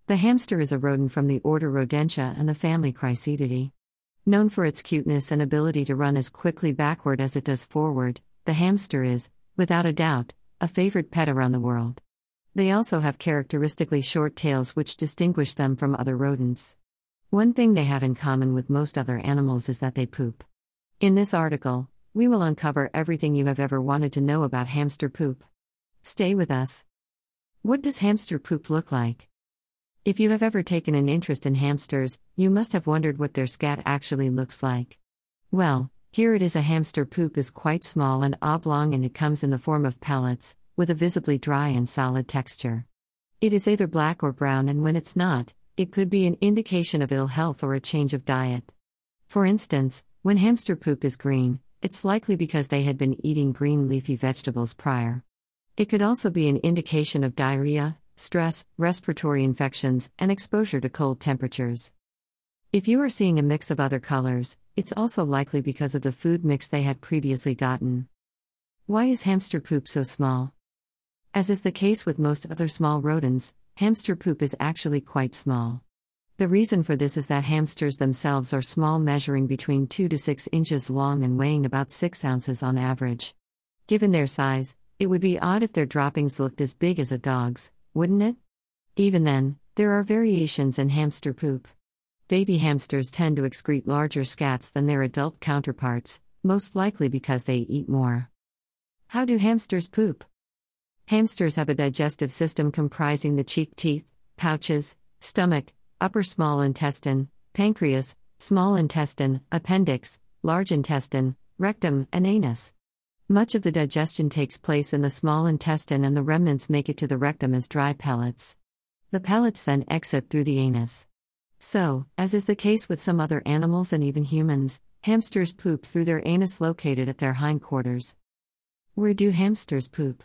The hamster is a rodent from the order Rodentia and the family Chryseididae. Known for its cuteness and ability to run as quickly backward as it does forward, the hamster is, without a doubt, a favorite pet around the world. They also have characteristically short tails which distinguish them from other rodents. One thing they have in common with most other animals is that they poop. In this article, we will uncover everything you have ever wanted to know about hamster poop. Stay with us. What does hamster poop look like? If you have ever taken an interest in hamsters, you must have wondered what their scat actually looks like. Well, here it is. A hamster poop is quite small and oblong, and it comes in the form of pellets, with a visibly dry and solid texture. It is either black or brown, and when it's not, it could be an indication of ill health or a change of diet. For instance, when hamster poop is green, it's likely because they had been eating green leafy vegetables prior. It could also be an indication of diarrhea, stress, respiratory infections, and exposure to cold temperatures. If you are seeing a mix of other colors, it's also likely because of the food mix they had previously gotten. Why is hamster poop so small? As is the case with most other small rodents, hamster poop is actually quite small. The reason for this is that hamsters themselves are small, measuring between 2 to 6 inches long and weighing about 6 ounces on average. Given their size, it would be odd if their droppings looked as big as a dog's, wouldn't it? Even then, there are variations in hamster poop. Baby hamsters tend to excrete larger scats than their adult counterparts, most likely because they eat more. How do hamsters poop? Hamsters have a digestive system comprising the cheek teeth, pouches, stomach, upper small intestine, pancreas, small intestine, appendix, large intestine, rectum, and anus. Much of the digestion takes place in the small intestine, and the remnants make it to the rectum as dry pellets. The pellets then exit through the anus. So, as is the case with some other animals and even humans, hamsters poop through their anus located at their hindquarters. Where do hamsters poop?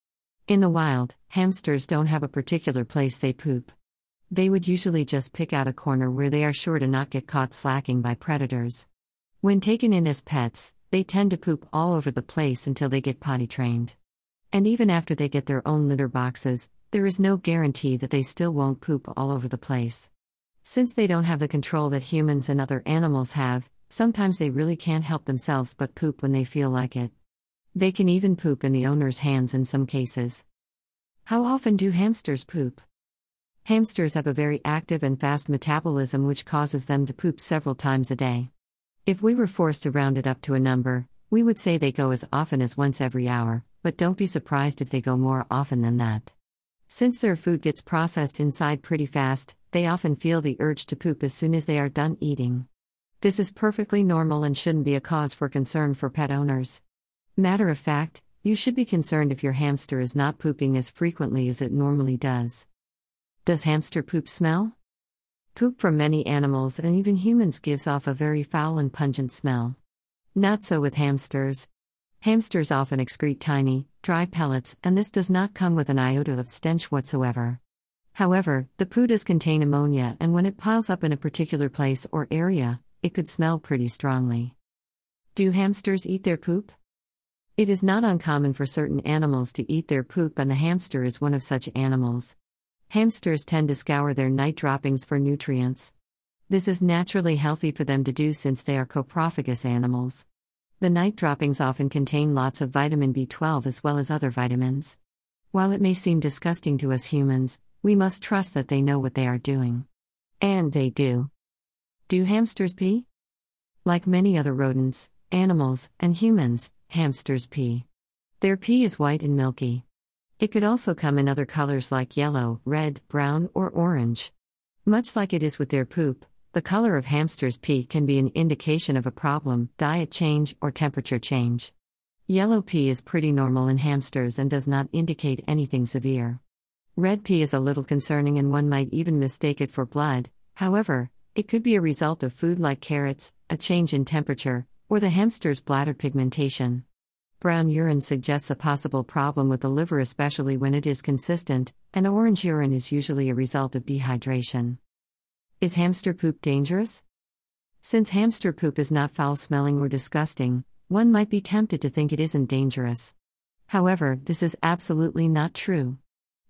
In the wild, hamsters don't have a particular place they poop. They would usually just pick out a corner where they are sure to not get caught slacking by predators. When taken in as pets, they tend to poop all over the place until they get potty trained. And even after they get their own litter boxes, there is no guarantee that they still won't poop all over the place. Since they don't have the control that humans and other animals have, sometimes they really can't help themselves but poop when they feel like it. They can even poop in the owner's hands in some cases. How often do hamsters poop? Hamsters have a very active and fast metabolism, which causes them to poop several times a day. If we were forced to round it up to a number, we would say they go as often as once every hour, but don't be surprised if they go more often than that. Since their food gets processed inside pretty fast, they often feel the urge to poop as soon as they are done eating. This is perfectly normal and shouldn't be a cause for concern for pet owners. Matter of fact, you should be concerned if your hamster is not pooping as frequently as it normally does. Does hamster poop smell? Poop from many animals and even humans gives off a very foul and pungent smell. Not so with hamsters. Hamsters often excrete tiny, dry pellets, and this does not come with an iota of stench whatsoever. However, the poo does contain ammonia, and when it piles up in a particular place or area, it could smell pretty strongly. Do hamsters eat their poop? It is not uncommon for certain animals to eat their poop, and the hamster is one of such animals. Hamsters tend to scour their night droppings for nutrients. This is naturally healthy for them to do since they are coprophagous animals. The night droppings often contain lots of vitamin B12 as well as other vitamins. While it may seem disgusting to us humans, we must trust that they know what they are doing. And they do. Do hamsters pee? Like many other rodents, animals, and humans, hamsters pee. Their pee is white and milky. It could also come in other colors like yellow, red, brown, or orange. Much like it is with their poop, the color of hamsters' pee can be an indication of a problem, diet change, or temperature change. Yellow pee is pretty normal in hamsters and does not indicate anything severe. Red pee is a little concerning, and one might even mistake it for blood. However, it could be a result of food like carrots, a change in temperature, or the hamster's bladder pigmentation. Brown urine suggests a possible problem with the liver, especially when it is consistent, and orange urine is usually a result of dehydration. Is hamster poop dangerous? Since hamster poop is not foul-smelling or disgusting, one might be tempted to think it isn't dangerous. However, this is absolutely not true.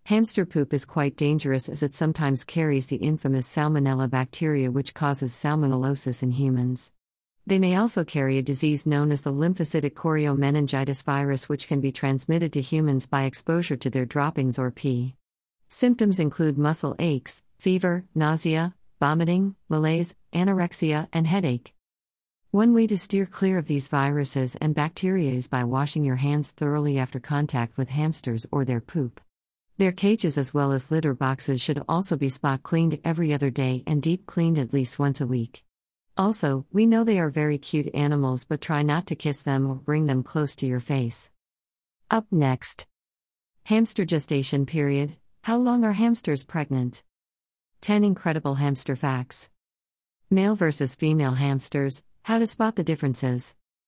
Hamster poop is quite dangerous as it sometimes carries the infamous Salmonella bacteria which causes salmonellosis in humans. They may also carry a disease known as the lymphocytic choriomeningitis virus which can be transmitted to humans by exposure to their droppings or pee. Symptoms include muscle aches, fever, nausea, vomiting, malaise, anorexia, and headache. One way to steer clear of these viruses and bacteria is by washing your hands thoroughly after contact with hamsters or their poop. Their cages as well as litter boxes should also be spot cleaned every other day and deep cleaned at least once a week. Also, we know they are very cute animals, but try not to kiss them or bring them close to your face. Up next, hamster gestation period. How long are hamsters pregnant? 10 incredible hamster facts. Male versus female hamsters, how to spot the differences.